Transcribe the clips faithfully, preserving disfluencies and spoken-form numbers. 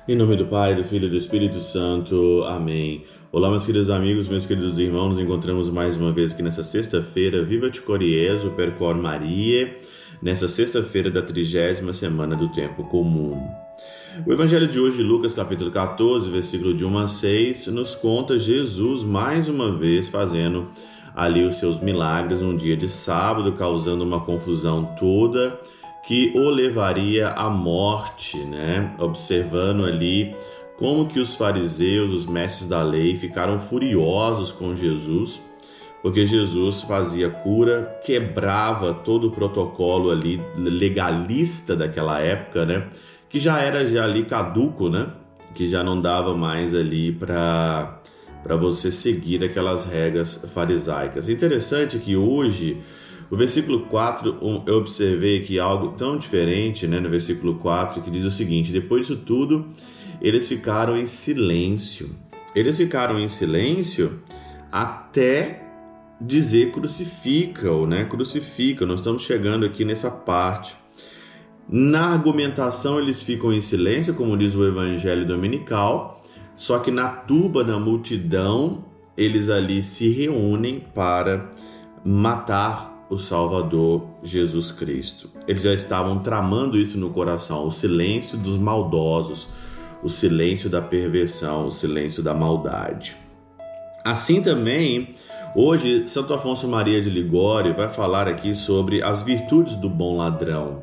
Em nome do Pai, do Filho e do Espírito Santo. Amém. Olá, meus queridos amigos, meus queridos irmãos, nos encontramos mais uma vez aqui nessa sexta-feira. Viva te Coriezo, Percor Maria, nessa sexta-feira da trigésima semana do Tempo Comum. O Evangelho de hoje, Lucas capítulo quatorze, versículo de um a seis, nos conta Jesus mais uma vez fazendo ali os seus milagres num dia de sábado, causando uma confusão toda que o levaria à morte, né? Observando ali como que os fariseus, os mestres da lei, ficaram furiosos com Jesus, porque Jesus fazia cura, quebrava todo o protocolo ali legalista daquela época, né? Que já era já ali caduco, né? Que já não dava mais ali para para você seguir aquelas regras farisaicas. Interessante que hoje, o versículo quatro, eu observei aqui algo tão diferente, né? No versículo quatro, que diz o seguinte: depois disso tudo, eles ficaram em silêncio. Eles ficaram em silêncio até dizer crucifica-o, né? Crucifica. Nós estamos chegando aqui nessa parte. Na argumentação, eles ficam em silêncio, como diz o Evangelho Dominical, só que na turba, na multidão, eles ali se reúnem para matar o Salvador Jesus Cristo. Eles já estavam tramando isso no coração, o silêncio dos maldosos, o silêncio da perversão, o silêncio da maldade. Assim também, hoje, Santo Afonso Maria de Ligório vai falar aqui sobre as virtudes do bom ladrão.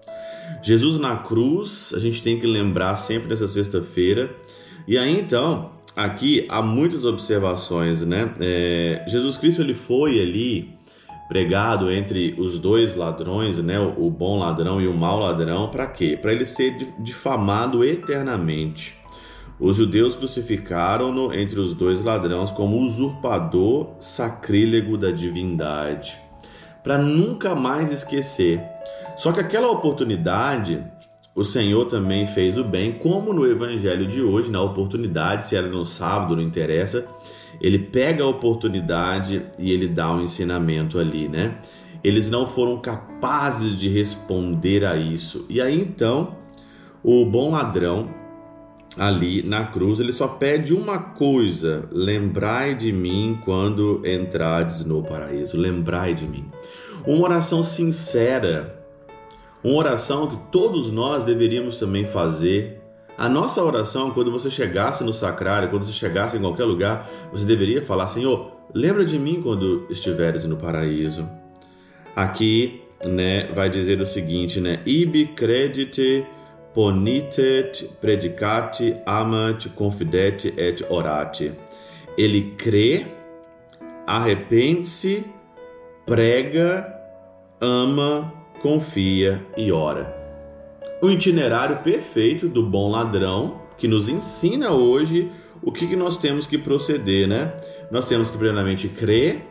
Jesus na cruz, a gente tem que lembrar sempre nessa sexta-feira. E aí, então, aqui há muitas observações, né? É, Jesus Cristo, ele foi ali pregado entre os dois ladrões, né? O, o bom ladrão e o mau ladrão, para quê? Para ele ser difamado eternamente. Os judeus crucificaram-no entre os dois ladrões como usurpador sacrílego da divindade, para nunca mais esquecer. Só que aquela oportunidade, o Senhor também fez o bem, como no Evangelho de hoje, na oportunidade, se era no sábado, não interessa, ele pega a oportunidade e ele dá um ensinamento ali, né? Eles não foram capazes de responder a isso. E aí, então, o bom ladrão, ali na cruz, ele só pede uma coisa: lembrai de mim quando entrardes no paraíso. Lembrai de mim. Uma oração sincera, uma oração que todos nós deveríamos também fazer. A nossa oração, quando você chegasse no sacrário, quando você chegasse em qualquer lugar, você deveria falar: Senhor, lembra de mim quando estiveres no paraíso. Aqui, né, vai dizer o seguinte, né? Ibi credite, ponitet, predicate, amat, confidete et orate. Ele crê, arrepende-se, prega, ama, confia e ora. O itinerário perfeito do bom ladrão, que nos ensina hoje o que, que nós temos que proceder, né? Nós temos que primeiramente crer,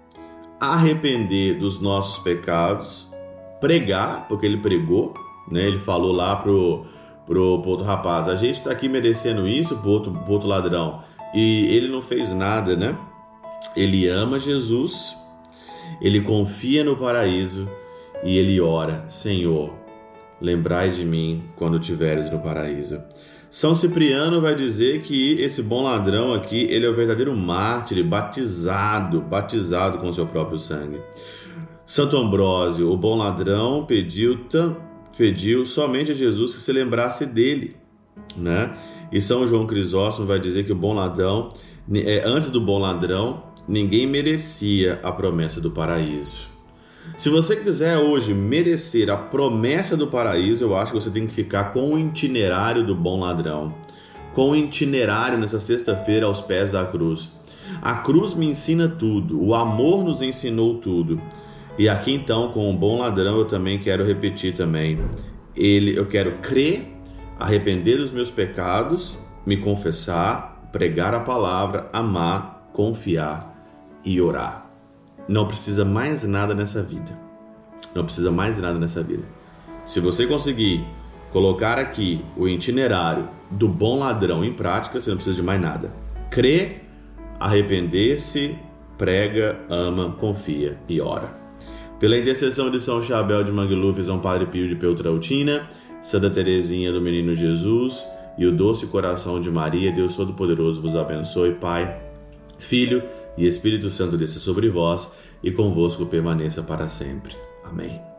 arrepender dos nossos pecados, pregar, porque ele pregou, né? Ele falou lá pro, pro, pro outro rapaz: a gente está aqui merecendo isso, pro outro, pro outro ladrão, e ele não fez nada, né? Ele ama Jesus, ele confia no paraíso e ele ora: Senhor, lembrai de mim quando estiveres no paraíso. São Cipriano vai dizer que esse bom ladrão aqui, ele é o verdadeiro mártir, batizado, batizado com seu próprio sangue. Santo Ambrósio, o bom ladrão, pediu, pediu somente a Jesus que se lembrasse dele, né? E São João Crisóstomo vai dizer que o bom ladrão, antes do bom ladrão, ninguém merecia a promessa do paraíso. Se você quiser hoje merecer a promessa do paraíso, eu acho que você tem que ficar com o itinerário do bom ladrão, com o itinerário nessa sexta-feira aos pés da cruz. A cruz me ensina tudo, o amor nos ensinou tudo. E aqui então, com o bom ladrão, eu também quero repetir também. Ele, eu quero crer, arrepender dos meus pecados, me confessar, pregar a palavra, amar, confiar e orar. Não precisa mais nada nessa vida. Não precisa mais nada nessa vida. Se você conseguir colocar aqui o itinerário do bom ladrão em prática, você não precisa de mais nada. Crê, arrepender-se, prega, ama, confia e ora. Pela intercessão de São Chabel de Mangluf, São Padre Pio de Peltrautina, Santa Teresinha do Menino Jesus e o doce coração de Maria, Deus Todo-Poderoso vos abençoe, Pai, Filho e Espírito Santo desça sobre vós e convosco permaneça para sempre. Amém.